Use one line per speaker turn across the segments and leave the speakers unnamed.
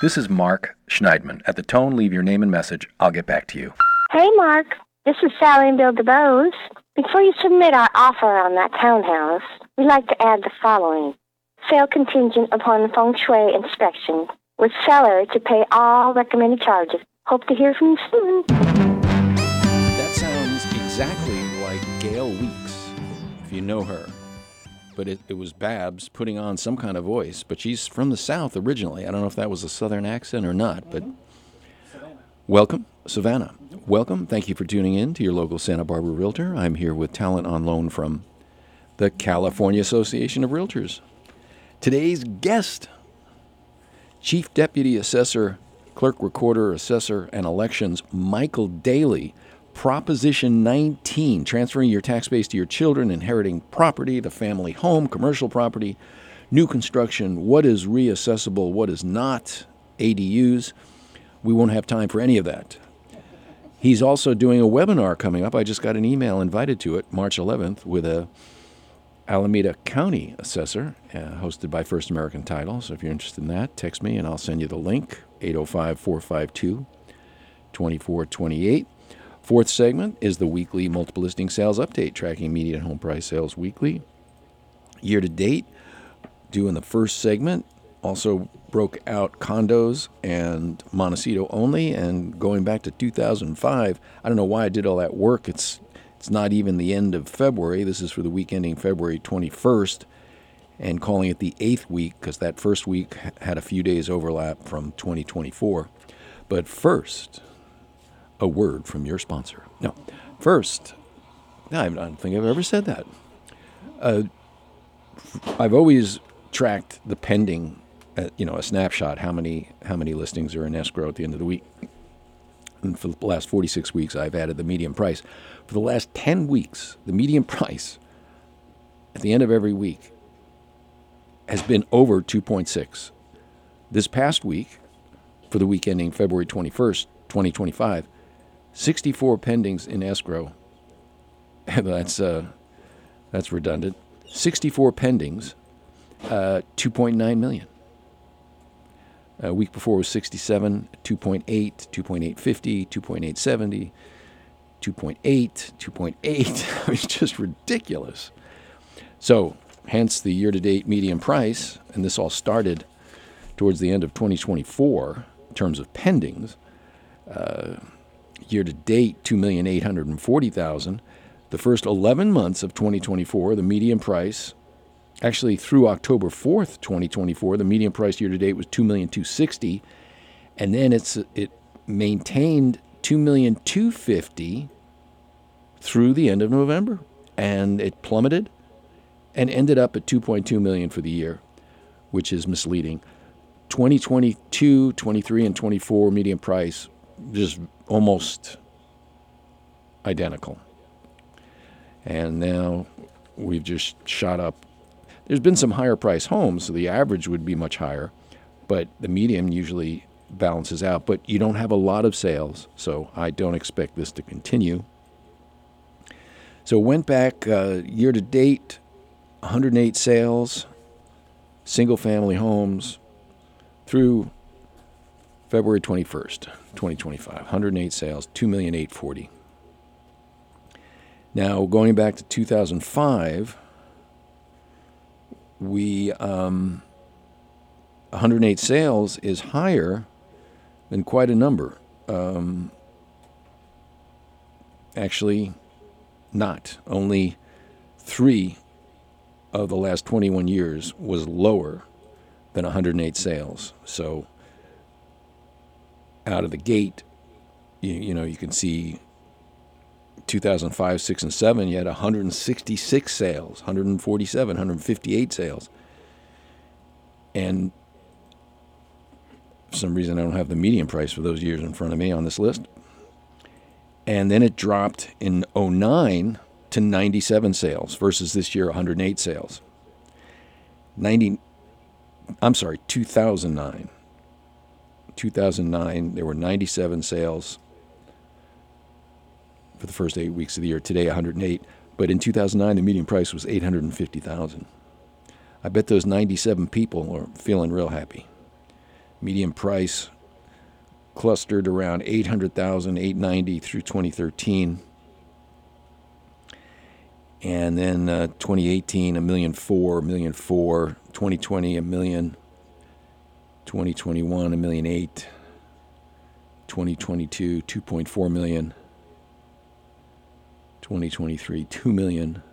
This is Mark Schneidman. At the tone, leave your name and message. I'll get back to you.
Hey, Mark. This is Sally and Bill DeBose. Before you submit our offer on that townhouse, we'd like to add the following. Sale contingent upon feng shui inspection, with seller to pay all recommended charges. Hope to hear from you soon.
That sounds exactly like Gail Weeks, if you know her. But it was Babs putting on some kind of voice. But she's from the South originally. I don't know if that was a Southern accent or not. But welcome, Savannah. Welcome. Thank you for tuning in to your local Santa Barbara Realtor. I'm here with talent on loan from the California Association of Realtors. Today's guest, Chief Deputy Assessor, Clerk Recorder, Assessor, and Elections, Michael Daly. Proposition 19, transferring your tax base to your children, inheriting property, the family home, commercial property, new construction, what is reassessable, what is not, ADUs. We won't have time for any of that. He's also doing a webinar coming up. I just got an email invited to it, March 11th, with a Alameda County assessor, hosted by First American Title. So if you're interested in that, text me and I'll send you the link, 805-452-2428. Fourth segment is the weekly multiple listing sales update, tracking median home price sales weekly. Year to date, doing the first segment, also broke out condos and Montecito only, and going back to 2005. I don't know why I did all that work. It's not even the end of February. This is for the week ending February 21st, and calling it the 8th week because that first week had a few days overlap from 2024. But first, a word from your sponsor. No, first, I don't think I've ever said that. I've always tracked the pending, a snapshot, how many listings are in escrow at the end of the week. And for the last 46 weeks, I've added the median price. For the last 10 weeks, the median price at the end of every week has been over 2.6. This past week, for the week ending February 21st, 2025, 64 pendings in escrow. That's redundant. 64 pendings, 2.9 million. A week before was 67, 2.8, 2.850, 2.870, 2.8, 2.8. I mean, just ridiculous. So, hence the year-to-date median price, and this all started towards the end of 2024 in terms of pendings. Year-to-date, 2,840,000. The first 11 months of 2024, the median price, actually through October 4th, 2024, the median price year-to-date was 2,260,000, and then it maintained 2,250,000 through the end of November, and it plummeted and ended up at 2.2 million for the year, which is misleading. 2022, 23, and 24 median price just almost identical. And now we've just shot up. There's been some higher price homes, so the average would be much higher, but the median usually balances out. But you don't have a lot of sales, so I don't expect this to continue. So went back year to date, 108 sales, single-family homes through February 21st, 2025. 108 sales, 2,840,000. Now, going back to 2005, we 108 sales is higher than quite a number. Actually, not. Only 3 of the last 21 years was lower than 108 sales. So out of the gate, you can see 2005, 6, and 7, you had 166 sales, 147, 158 sales. And for some reason, I don't have the median price for those years in front of me on this list. And then it dropped in 2009 to 97 sales versus this year, 108 sales. 2009. 2009, there were 97 sales for the first 8 weeks of the year. Today, 108. But in 2009, the median price was $850,000. I bet those 97 people are feeling real happy. Median price clustered around 800,000, 890 through 2013. And then 2018, $1.4 million, $1.4 million. 2020, $1 million. 2021, $1.8 million. 2022, $2.4 million. 2023, $2 million.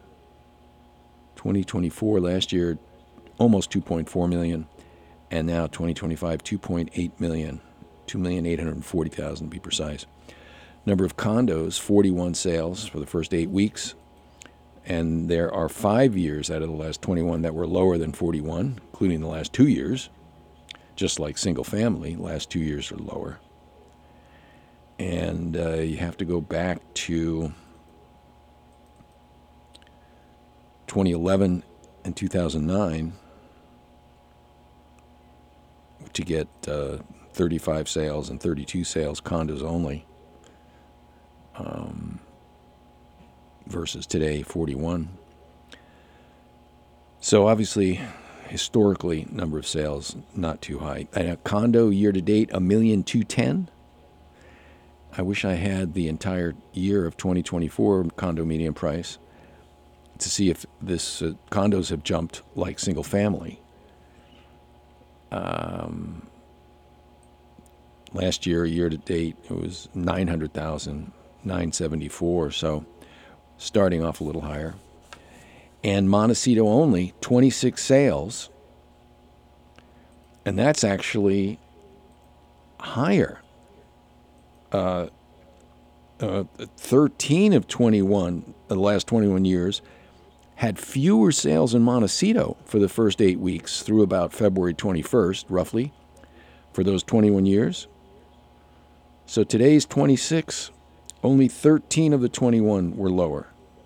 2024, last year, almost $2.4 million. And now 2025, $2.8 million. 2,840,000 to be precise. Number of condos, 41 sales for the first 8 weeks. And there are 5 years out of the last 21 that were lower than 41, including the last 2 years. Just like single family, last 2 years are lower. And you have to go back to 2011 and 2009 to get 35 sales and 32 sales, condos only, versus today, 41. So obviously, historically, number of sales, not too high. And a condo year-to-date, $1,210,000. I wish I had the entire year of 2024 condo median price to see if this condos have jumped like single family. Last year to date, it was 900,000, 974. So starting off a little higher. And Montecito only, 26 sales. And that's actually higher. 13 of 21, the last 21 years, had fewer sales in Montecito for the first 8 weeks through about February 21st, roughly, for those 21 years. So today's 26, only 13 of the 21 were lower.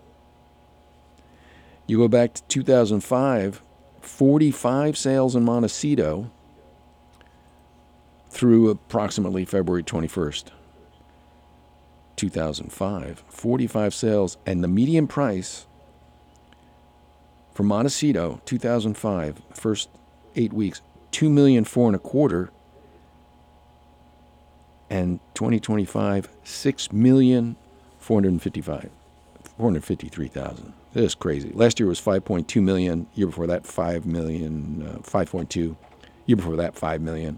You go back to 2005, 45 sales in Montecito through approximately February 21st, 2005. 45 sales, and the median price for Montecito, 2005, first 8 weeks, $2,425,000, and 2025, $6,453,000. This is crazy. Last year was $5.2 million. Year before that, $5 million, 5.2. Year before that, $5 million.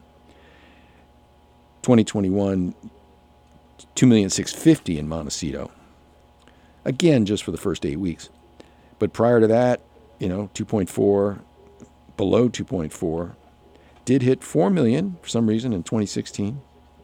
2021, $2,650,000 in Montecito. Again, just for the first 8 weeks. But prior to that, 2.4, below 2.4, did hit $4 million for some reason in 2016.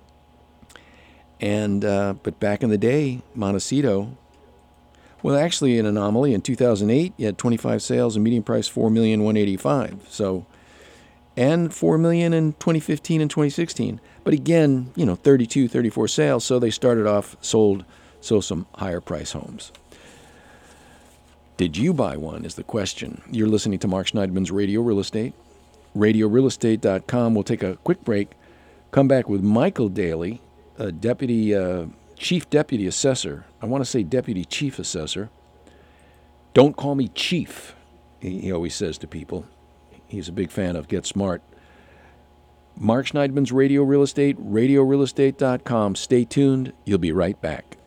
And but back in the day, Montecito, well, actually an anomaly. In 2008, you had 25 sales and median price $4,185,000. So, and $4 million in 2015 and 2016. But again, 32, 34 sales. So they started off, sold some higher price homes. Did you buy one is the question. You're listening to Mark Schneidman's Radio Real Estate. RadioRealEstate.com. We'll take a quick break. Come back with Michael Daly, a chief deputy assessor. I want to say deputy chief assessor. Don't call me chief, he always says to people. He's a big fan of Get Smart. Mark Schneidman's Radio Real Estate, RadioRealEstate.com. Stay tuned. You'll be right back.